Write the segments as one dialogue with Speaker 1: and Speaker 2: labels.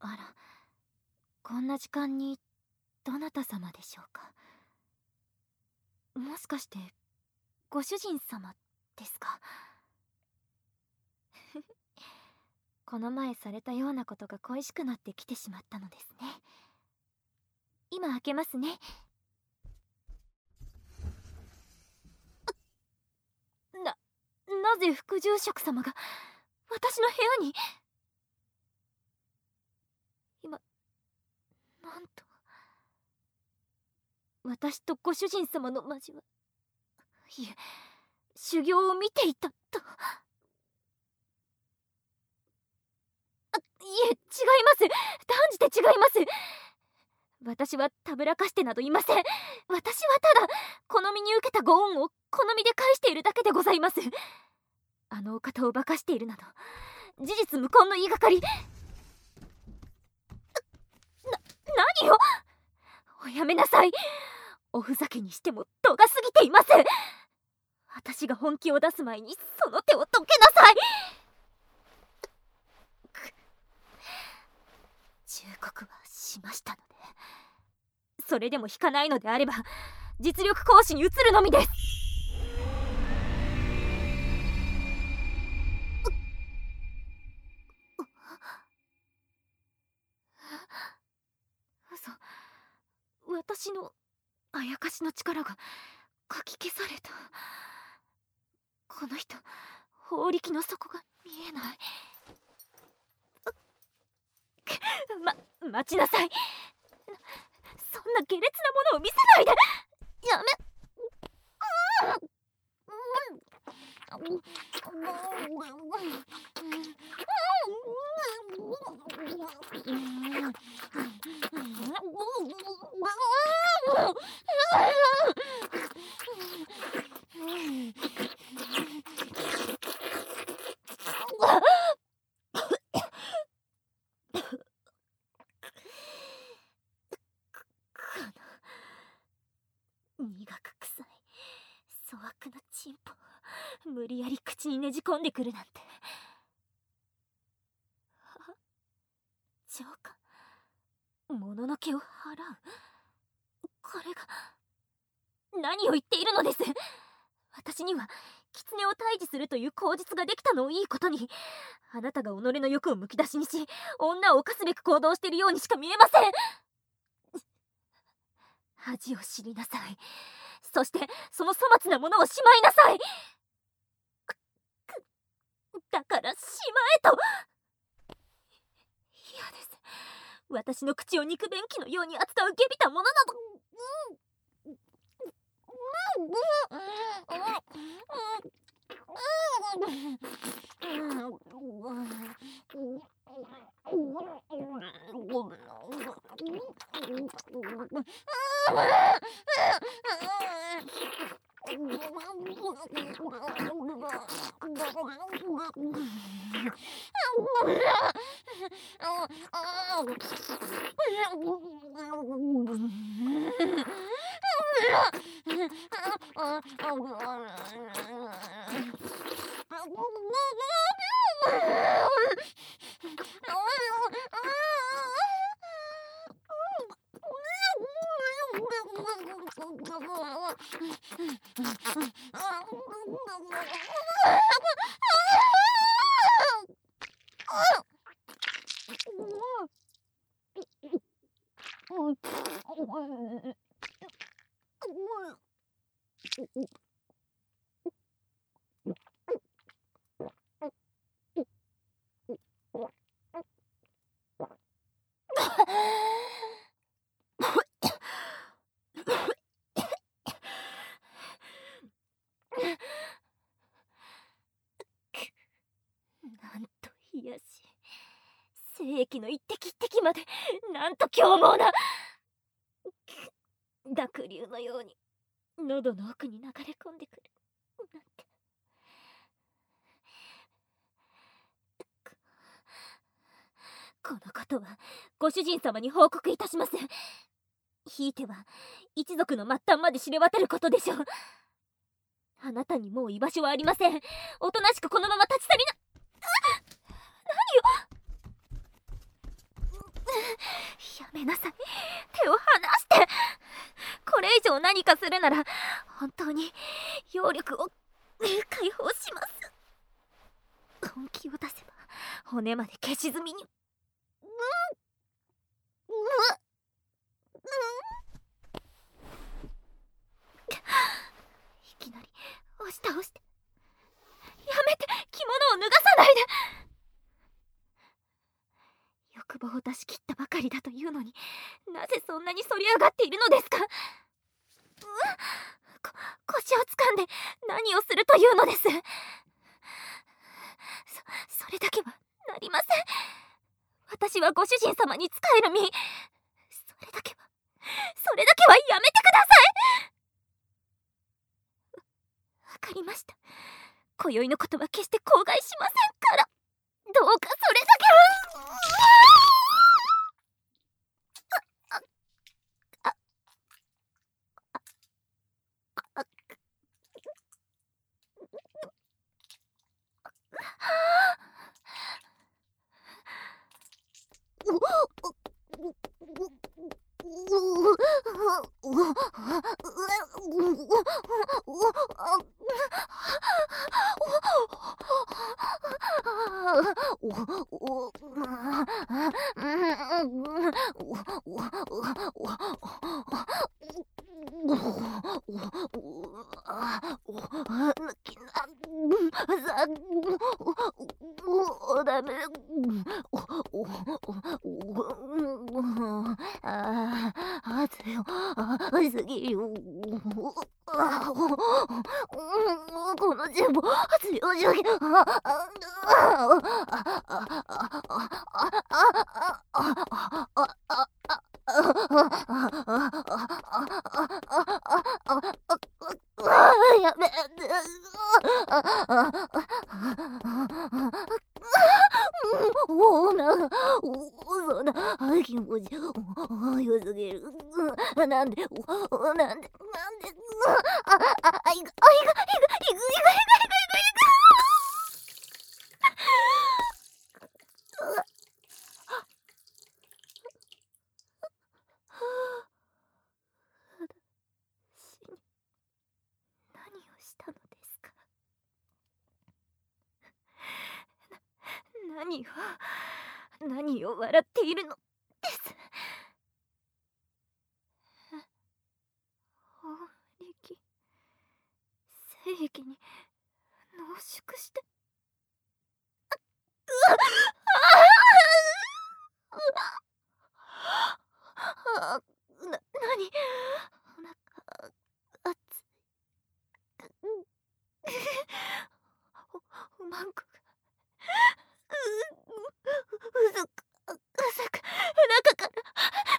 Speaker 1: あら、こんな時間にどなた様でしょうか。もしかしてご主人様ですか。この前されたようなことが恋しくなってきてしまったのですね。今開けますね。なぜ副住職様が私の部屋に。今なんと、私とご主人様の交わ、いえ、修行を見ていたと。いえ、違います。断じて違います。私はたぶらかしてなどいません。私はただ好みに受けたご恩を好みで返しているだけでございます。あのお方を化かしているなど事実無根の言いがかり。何を。おやめなさい。おふざけにしても度が過ぎています。私が本気を出す前にその手をどけなさい。忠告はしましたので、それでも引かないのであれば実力行使に移るのみです。嘘。私のあやかしの力がかき消された。この人、法力の底が見えない。待ちなさい。そんな下劣なものを見せないで。やめ。苦く臭い粗悪なチンポを無理やり口にねじ込んでくるなんて。浄化、もののけを払う。これが何を言っているのです。私には狐を退治するという口実ができたのをいいことに、あなたが己の欲をむき出しにし女を犯すべく行動しているようにしか見えません。恥を知りなさい。そしてその粗末なものをしまいなさい。だからしまえと。嫌です。私の口を肉便器のように扱う下びたものなど。なんと卑しい。精液の一滴一滴までなんと凶暴な。濁流のように喉の奥に流れ込んでくるなんて。このことはご主人様に報告いたします。ひいては一族の末端まで知れ渡ることでしょう。あなたにもう居場所はありません。おとなしくこのまま立ち去りな。何よ。 めなさい。手を離して。これ以上何かするなら本当に揚力を解放します。本気を出せば骨まで消し済みに。いきなり押し倒して。やめて、着物を脱がさないで。欲望を出し切ったばかりだというのに、なぜそんなに反り上がっているのですか。腰を掴んで何をするというのです。それだけはなりません。私はご主人様に仕える身。それだけはやめてください。わかりました。今宵のことは決して口外しませんから、どうかそれだけは。ダメ。熱いすぎる。この全部強すぎる。やめて。そんな気持ち良すぎる。なんで、いく。何をしたのですか。何を笑っているのです。法力、聖域に濃縮して。何、お腹熱い。おまんこがうずく中から。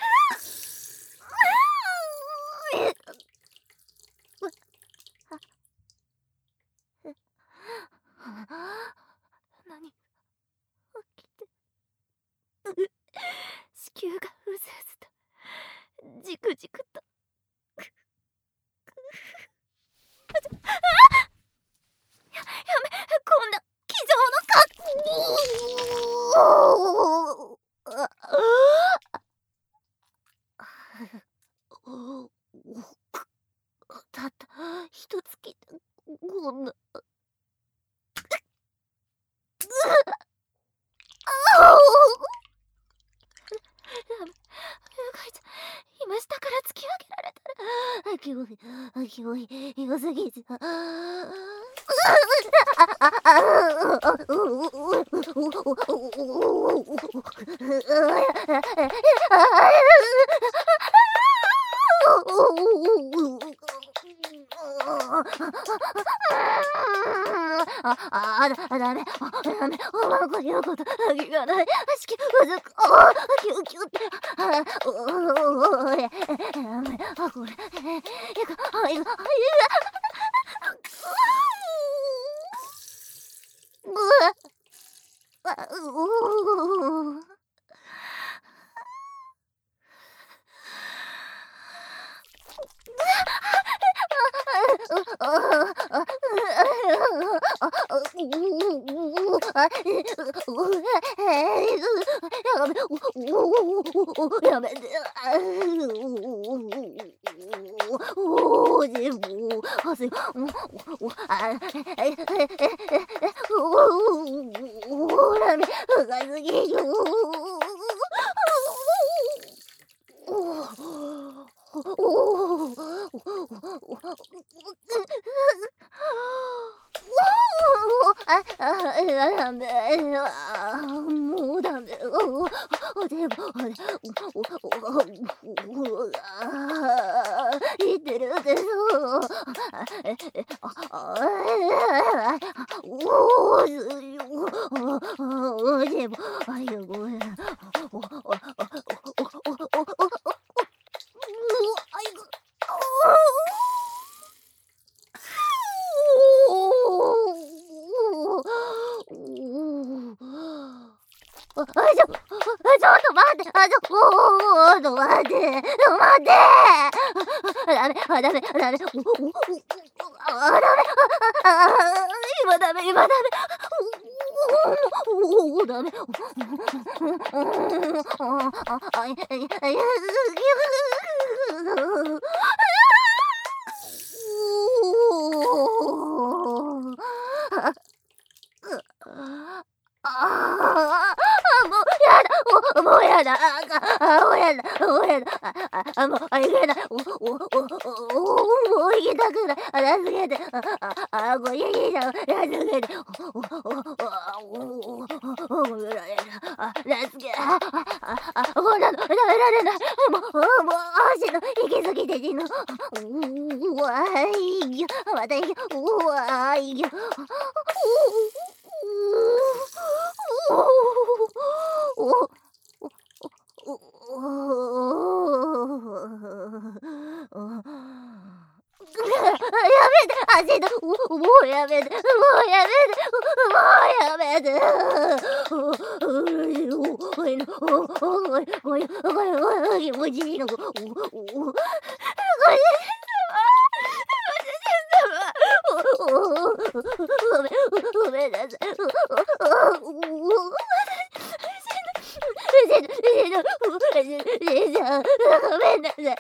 Speaker 1: 何が起きて。子宮がうずうずとじくじくと。やめ、こんな気丈のたった一月でこんな。今下から突き上げられたら気持ち良すぎちゃ。ダメ。おまんこ言うこと聞かない。しきうずく。キュキュって。これ。 やめて。おー、でも、あせ、おらめ、深すぎる。ダメ。もうダメ。でも、言ってるでしょ。でも、ごめん。ちょっと待って、待って、ダメ、ダメ、ダメ、ダメ、今ダメ、ダメ、もうやだ、もうやだ、もういけない、もういけたくない、助けて、ごめんなさい、助けて、助け、こんなの食べられない、もう足の行き過ぎてじの、いいよ、またいいよ、いいよ、やめて、足の、もうやめて、もうやめて、気持ちいいの、ごめんなさい。ごめんなさい。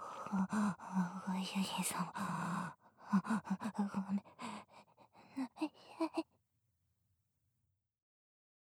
Speaker 1: ご主人様、ごめん。